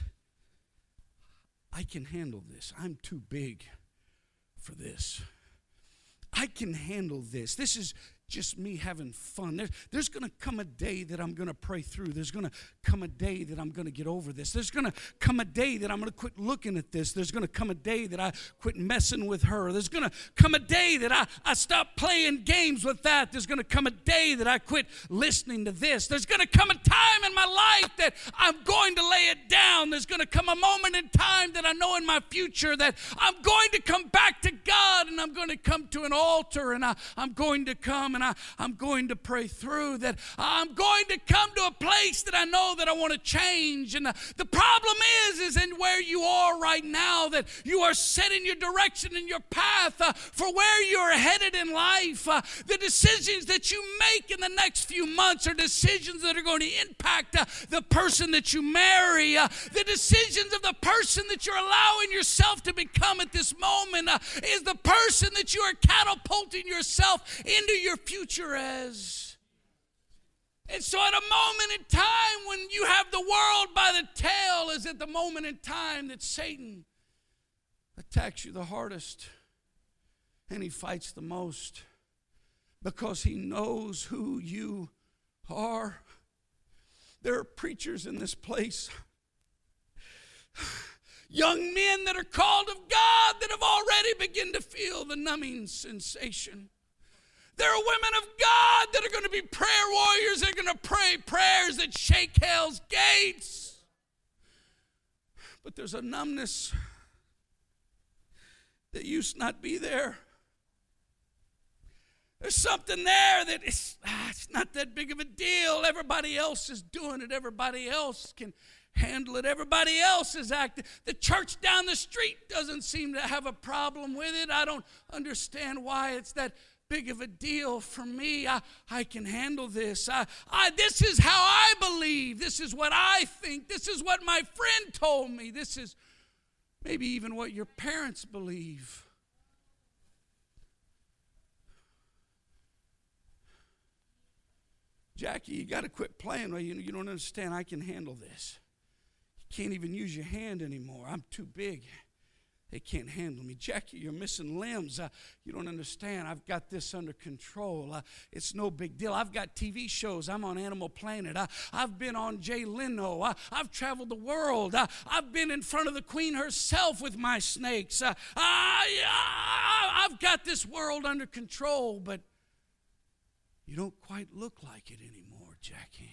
S2: I can handle this. I'm too big for this. I can handle this. This is just me having fun. There, there's going to come a day that I'm going to pray through. There's going to come a day that I'm going to get over this. There's going to come a day that I'm going to quit looking at this. There's going to come a day that I quit messing with her. There's going to come a day that I, I stop playing games with that. There's going to come a day that I quit listening to this. There's going to come a time in my life that I'm going to lay it down. There's going to come a moment in time that I know in my future that I'm going to come back to God, and I'm going to come to an altar, and I, I'm going to come and I, I'm going to pray through that. I'm going to come to a place that I know that I want to change. And the, the problem is, is in where you are right now, that you are setting your direction and your path uh, for where you're headed in life. Uh, the decisions that you make in the next few months are decisions that are going to impact uh, the person that you marry. Uh, the decisions of the person that you're allowing yourself to become at this moment uh, is the person that you are catapulting yourself into your future as. And so at a moment in time when you have the world by the tail is at the moment in time that Satan attacks you the hardest, and he fights the most because he knows who you are. There are preachers in this place, young men that are called of God that have already begun to feel the numbing sensation. There are women of God that are going to be prayer warriors. They're going to pray prayers that shake hell's gates. But there's a numbness that used not be there. There's something there that is, ah, it's not that big of a deal. Everybody else is doing it. Everybody else can handle it. Everybody else is acting. The church down the street doesn't seem to have a problem with it. I don't understand why it's that big of a deal for me. I, I can handle this. I, I, this is how I believe. This is what I think. This is what my friend told me. This is maybe even what your parents believe. Jackie, you got to quit playing. Well, you, you don't understand. I can handle this. You can't even use your hand anymore. I'm too big. They can't handle me. Jackie, you're missing limbs. Uh, you don't understand. I've got this under control. Uh, it's no big deal. I've got T V shows. I'm on Animal Planet. Uh, I've been on Jay Leno. Uh, I've traveled the world. Uh, I've been in front of the Queen herself with my snakes. Uh, I, I, I've got this world under control, but you don't quite look like it anymore, Jackie.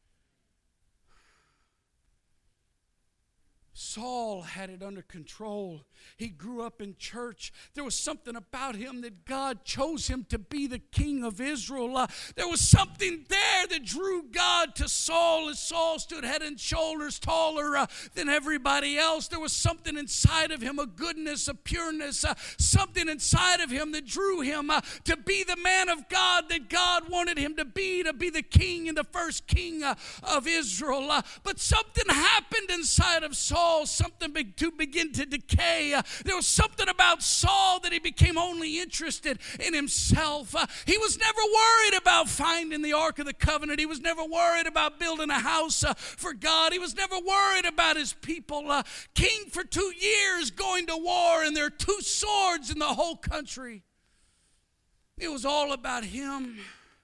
S2: Saul had it under control. He grew up in church. There was something about him that God chose him to be the king of Israel. Uh, there was something there that drew God to Saul as Saul stood head and shoulders taller uh, than everybody else. There was something inside of him, a goodness, a pureness, uh, something inside of him that drew him uh, to be the man of God that God wanted him to be, to be the king and the first king uh, of Israel. Uh, but something happened inside of Saul. Something be- to begin to decay. Uh, there was something about Saul that he became only interested in himself. Uh, he was never worried about finding the Ark of the Covenant. He was never worried about building a house uh, for God. He was never worried about his people. Uh, king for two years going to war, and there are two swords in the whole country. It was all about him.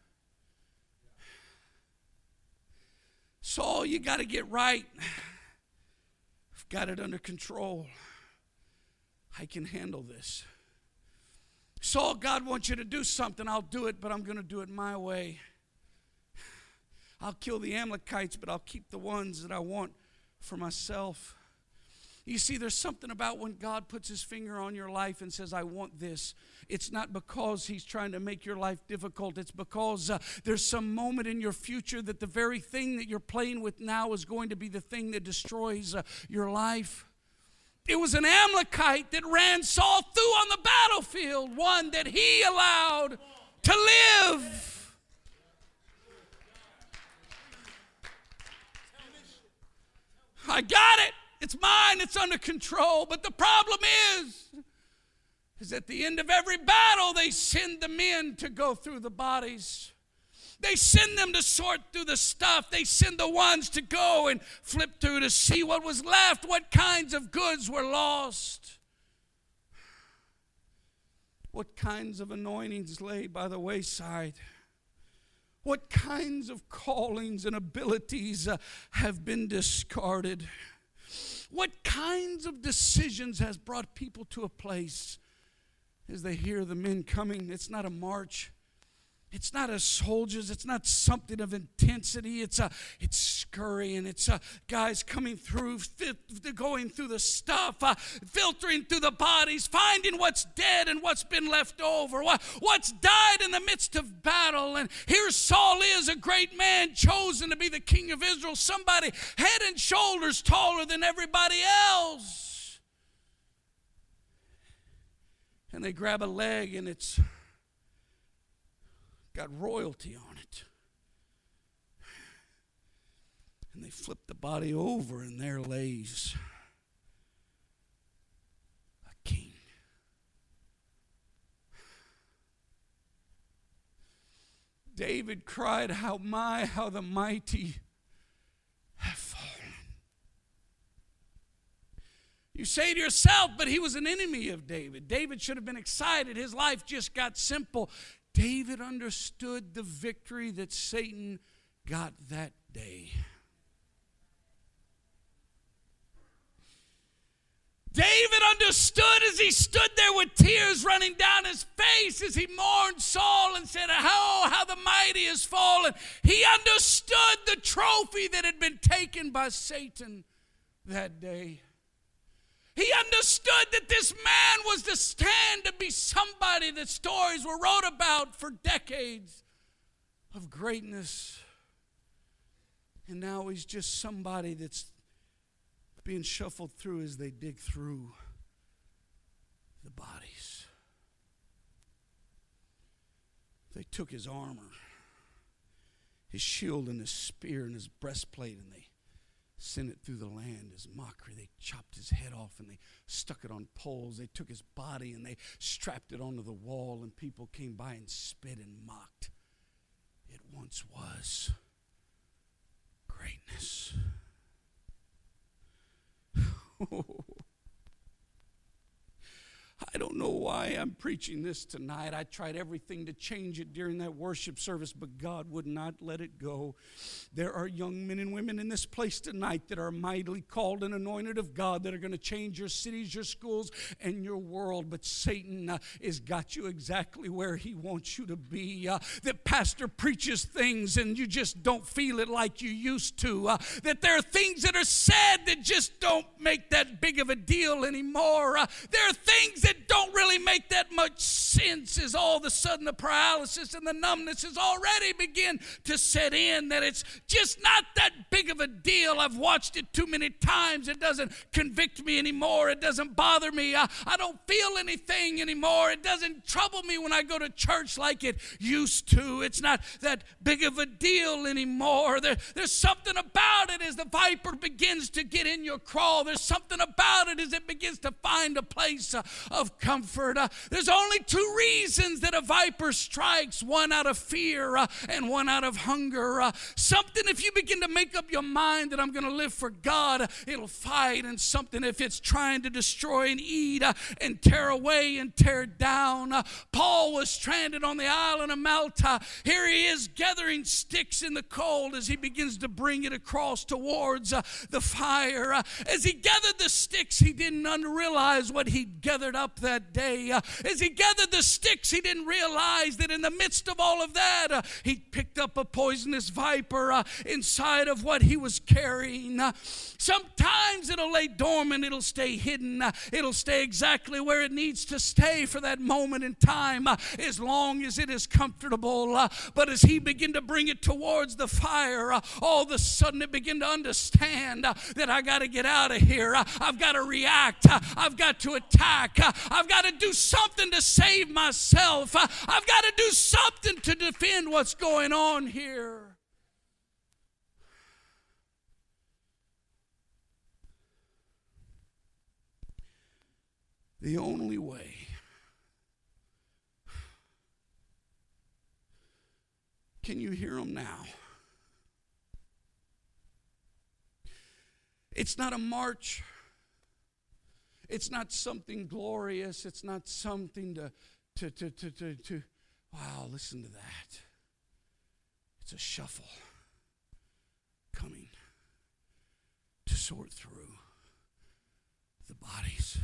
S2: Saul, you got to get right. Got it under control. I can handle this. Saul, God wants you to do something. I'll do it, but I'm going to do it my way. I'll kill the Amalekites, but I'll keep the ones that I want for myself. You see, there's something about when God puts his finger on your life and says, I want this. It's not because he's trying to make your life difficult. It's because uh, there's some moment in your future that the very thing that you're playing with now is going to be the thing that destroys uh, your life. It was an Amalekite that ran Saul through on the battlefield, one that he allowed to live. I got it. It's mine. It's under control. But the problem is, is at the end of every battle, they send the men to go through the bodies. They send them to sort through the stuff. They send the ones to go and flip through to see what was left, what kinds of goods were lost, what kinds of anointings lay by the wayside, what kinds of callings and abilities uh, have been discarded. What kinds of decisions has brought people to a place as they hear the men coming? It's not a march. It's not as soldiers. It's not something of intensity. It's a, it's scurrying. It's a, guys coming through, going through the stuff, uh, filtering through the bodies, finding what's dead and what's been left over, what, what's died in the midst of battle. And here Saul is, a great man, chosen to be the king of Israel, somebody head and shoulders taller than everybody else. And they grab a leg, and it's got royalty on it. And they flip the body over, and there lays a king. David cried, how my, how the mighty have fallen. You say to yourself, but he was an enemy of David. David should have been excited. His life just got simple. David understood the victory that Satan got that day. David understood as he stood there with tears running down his face as he mourned Saul and said, oh, how the mighty has fallen. He understood the trophy that had been taken by Satan that day. He understood that this man was to stand to be somebody that stories were wrote about for decades of greatness. And now he's just somebody that's being shuffled through as they dig through the bodies. took his armor, his shield and his spear and his breastplate, and they sent it through the land as mockery. They chopped his head off and they stuck it on poles. They took his body and they strapped it onto the wall, and people came by and spit and mocked. It once was greatness. I don't know why I'm preaching this tonight. I tried everything to change it during that worship service, but God would not let it go. There are young men and women in this place tonight that are mightily called and anointed of God, that are going to change your cities, your schools, and your world. But Satan uh, has got you exactly where he wants you to be. Uh, that pastor preaches things and you just don't feel it like you used to. Uh, that there are things that are said that just don't make that big of a deal anymore. Uh, there are things that don't really make that much sense, as all of a sudden the paralysis and the numbness has already begin to set in, that it's just not that big of a deal. I've watched it too many times. It doesn't convict me anymore. It doesn't bother me. I, I don't feel anything anymore. It doesn't trouble me when I go to church like it used to. It's not that big of a deal anymore. There, there's something about it as the viper begins to get in your crawl. There's something about it as it begins to find a place uh, of comfort. Uh, there's only two reasons that a viper strikes, one out of fear uh, and one out of hunger. Uh, something, if you begin to make up your mind that I'm going to live for God, uh, it'll fight. And something, if it's trying to destroy and eat uh, and tear away and tear down. Uh, Paul was stranded on the island of Malta. Here he is gathering sticks in the cold as he begins to bring it across towards uh, the fire. Uh, as he gathered the sticks, he didn't realize what he'd gathered up that day. Uh, as he gathered the sticks, he didn't realize that in the midst of all of that, uh, he picked up a poisonous viper uh, inside of what he was carrying. Uh, sometimes it'll lay dormant, it'll stay hidden, uh, it'll stay exactly where it needs to stay for that moment in time, uh, as long as it is comfortable. Uh, but as he began to bring it towards the fire, uh, all of a sudden it began to understand uh, that I got to get out of here. Uh, I've got to react. Uh, I've got to attack. Uh, I've got to do something to save myself. Uh, I've got to do something to defend what's going on here. The only way can you hear them now? It's not a march. It's not something glorious. It's not something to, to, to, to, to, to, wow, listen to that. It's a shuffle coming to sort through the bodies.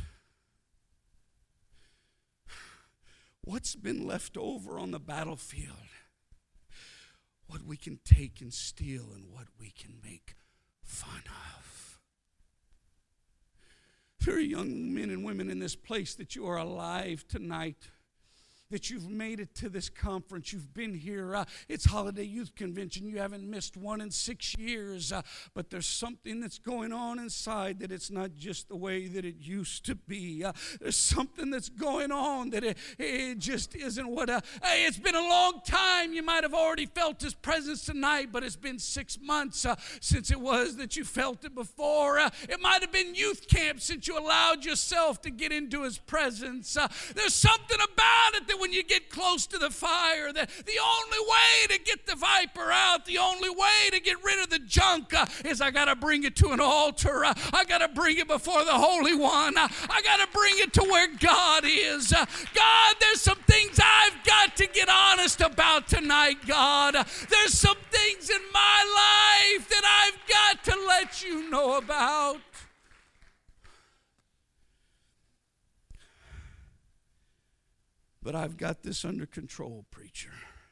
S2: What's been left over on the battlefield? What we can take and steal and what we can make fun of. There are young men and women in this place that you are alive tonight, that you've made it to this conference. You've been here. Uh, it's Holiday Youth Convention. You haven't missed one in six years. Uh, but there's something that's going on inside that it's not just the way that it used to be. Uh, there's something that's going on that it, it just isn't what... Uh, hey, it's been a long time. You might have already felt His presence tonight, but it's been six months uh, since it was that you felt it before. Uh, it might have been youth camp since you allowed yourself to get into His presence. Uh, there's something about it that when you get close to the fire, that the only way to get the viper out, the only way to get rid of the junk uh, is I got to bring it to an altar. Uh, I got to bring it before the Holy One. Uh, I got to bring it to where God is. Uh, God, there's some things I've got to get honest about tonight, God. Uh, there's some things in my life that I've got to let you know about. But I've got this under control, preacher.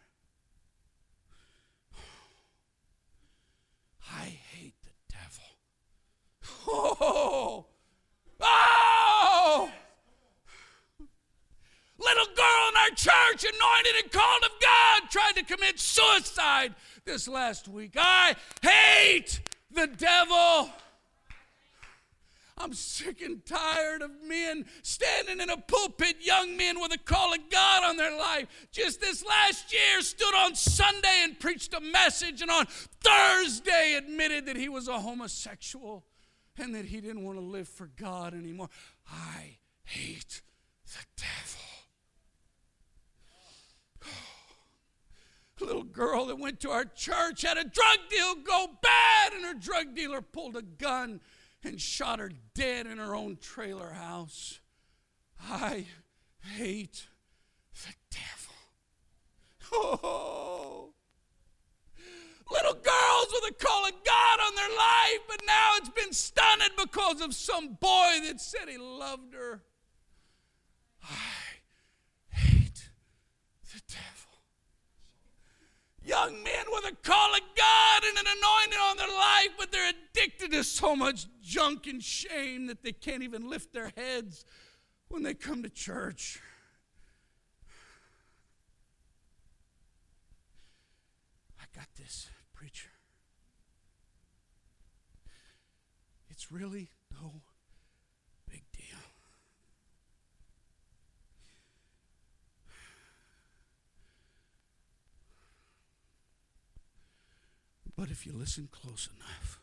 S2: I hate the devil. Oh! Oh! Little girl in our church, anointed and called of God, tried to commit suicide this last week. I hate the devil. I'm sick and tired of men standing in a pulpit, young men with a call of God on their life. Just this last year stood on Sunday and preached a message, and on Thursday admitted that he was a homosexual and that he didn't want to live for God anymore. I hate the devil. A little girl that went to our church had a drug deal go bad, and her drug dealer pulled a gun and shot her dead in her own trailer house. I hate the devil. Oh. Little girls with a call of God on their life, but now it's been stunted because of some boy that said he loved her. I hate the devil. Young men with a call of God and an anointing on their life, but they're addicted to so much junk and shame that they can't even lift their heads when they come to church. I got this, preacher. It's really no big deal. But if you listen close enough,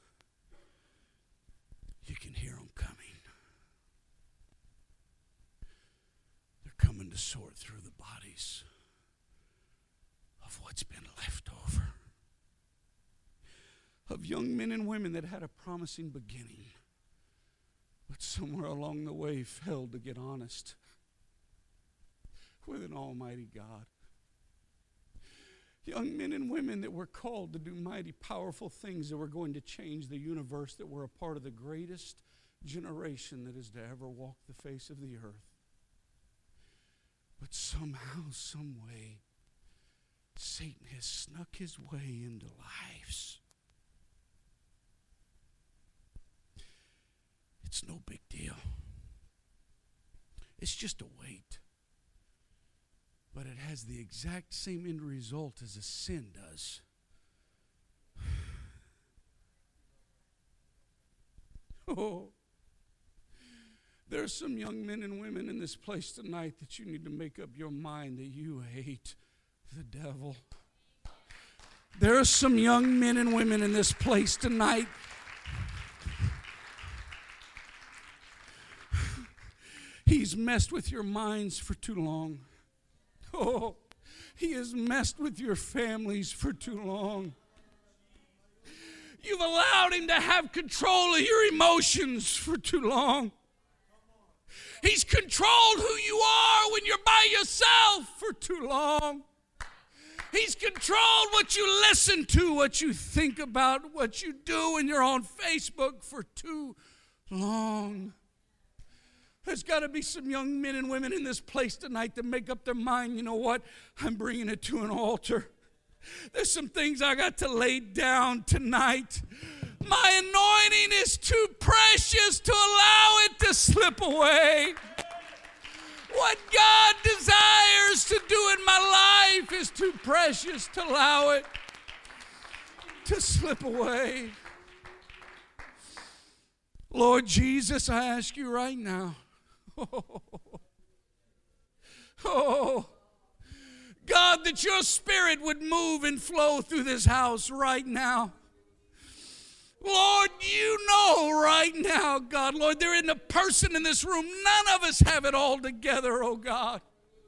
S2: you can hear them coming. They're coming to sort through the bodies of what's been left over. Of young men and women that had a promising beginning, but somewhere along the way failed to get honest with an almighty God. Young men and women that were called to do mighty, powerful things that were going to change the universe, that were a part of the greatest generation that has to ever walk the face of the earth. But somehow, some way, Satan has snuck his way into lives. It's no big deal. It's just a weight. But it has the exact same end result as a sin does. Oh, there's some young men and women in this place tonight that you need to make up your mind that you hate the devil. There are some young men and women in this place tonight. He's messed with your minds for too long. Oh, he has messed with your families for too long. You've allowed him to have control of your emotions for too long. He's controlled who you are when you're by yourself for too long. He's controlled what you listen to, what you think about, what you do when you're on Facebook for too long. There's got to be some young men and women in this place tonight that make up their mind, you know what? I'm bringing it to an altar. There's some things I got to lay down tonight. My anointing is too precious to allow it to slip away. What God desires to do in my life is too precious to allow it to slip away. Lord Jesus, I ask you right now. Oh, oh, God, that your spirit would move and flow through this house right now. Lord, you know right now, God, Lord, there isn't a person in this room. None of us have it all together, oh God.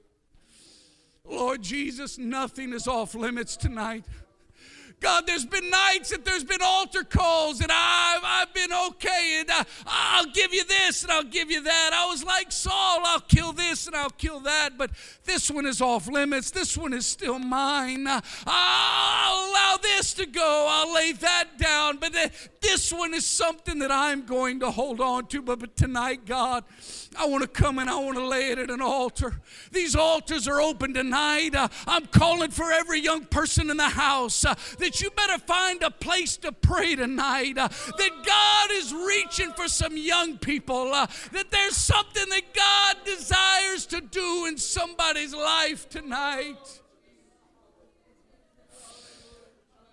S2: Lord Jesus, nothing is off limits tonight. God, there's been nights that there's been altar calls and I've, I've been okay and I, I'll give you this and I'll give you that. I was like Saul, I'll kill this and I'll kill that, but this one is off limits. This one is still mine. I'll allow this to go. I'll lay that down, but this one is something that I'm going to hold on to. But, but tonight, God, I want to come and I want to lay it at an altar. These altars are open tonight. Uh, I'm calling for every young person in the house uh, that you better find a place to pray tonight. Uh, that God is reaching for some young people. Uh, that there's something that God desires to do in somebody's life tonight.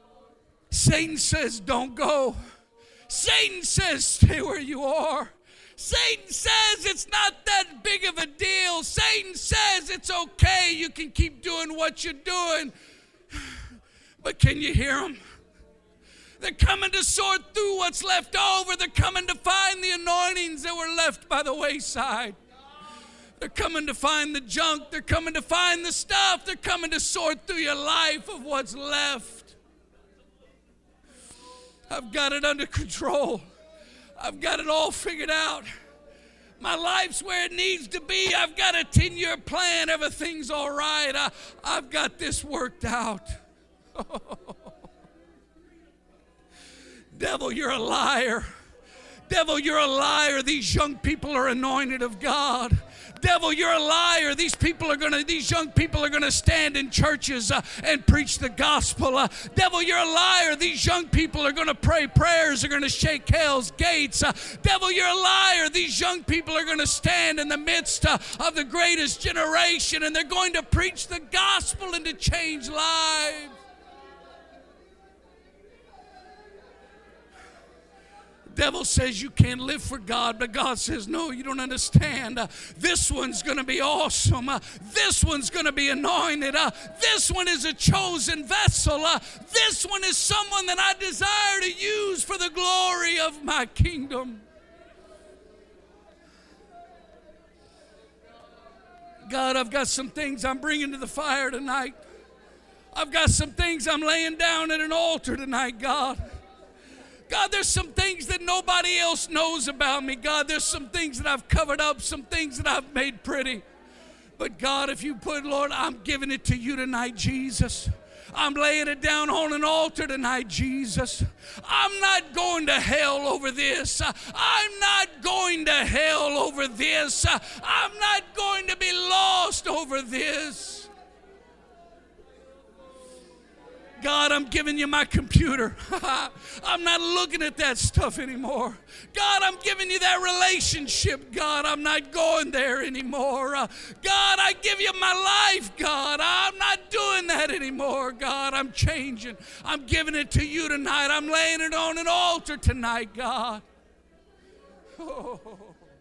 S2: Satan says, don't go. Satan says, stay where you are. Satan says it's not that big of a deal. Satan says it's okay. You can keep doing what you're doing. But can you hear them? They're coming to sort through what's left over. They're coming to find the anointings that were left by the wayside. They're coming to find the junk. They're coming to find the stuff. They're coming to sort through your life of what's left. I've got it under control. I've got it all figured out. My life's where it needs to be. I've got a ten-year plan. Everything's all right. I, I've got this worked out. Devil, you're a liar. Devil, you're a liar. These young people are anointed of God. Devil, you're a liar. These people are gonna, these young people are gonna stand in churches uh, and preach the gospel. Uh, devil, you're a liar. These young people are gonna pray prayers. They're gonna shake hell's gates. Uh, devil, you're a liar. These young people are gonna stand in the midst uh, of the greatest generation, and they're going to preach the gospel and to change lives. Devil says you can't live for God, but God says, no, you don't understand. Uh, this one's going to be awesome. Uh, this one's going to be anointed. Uh, this one is a chosen vessel. Uh, this one is someone that I desire to use for the glory of my kingdom. God, I've got some things I'm bringing to the fire tonight. I've got some things I'm laying down at an altar tonight, God. God, there's some things that nobody else knows about me. God, there's some things that I've covered up, some things that I've made pretty. But God, if you put, Lord, I'm giving it to you tonight, Jesus. I'm laying it down on an altar tonight, Jesus. I'm not going to hell over this. I'm not going to hell over this. I'm not going to be lost over this. God, I'm giving you my computer. I'm not looking at that stuff anymore. God, I'm giving you that relationship. God, I'm not going there anymore. Uh, God, I give you my life, God. I'm not doing that anymore. God, I'm changing. I'm giving it to you tonight. I'm laying it on an altar tonight, God. Oh.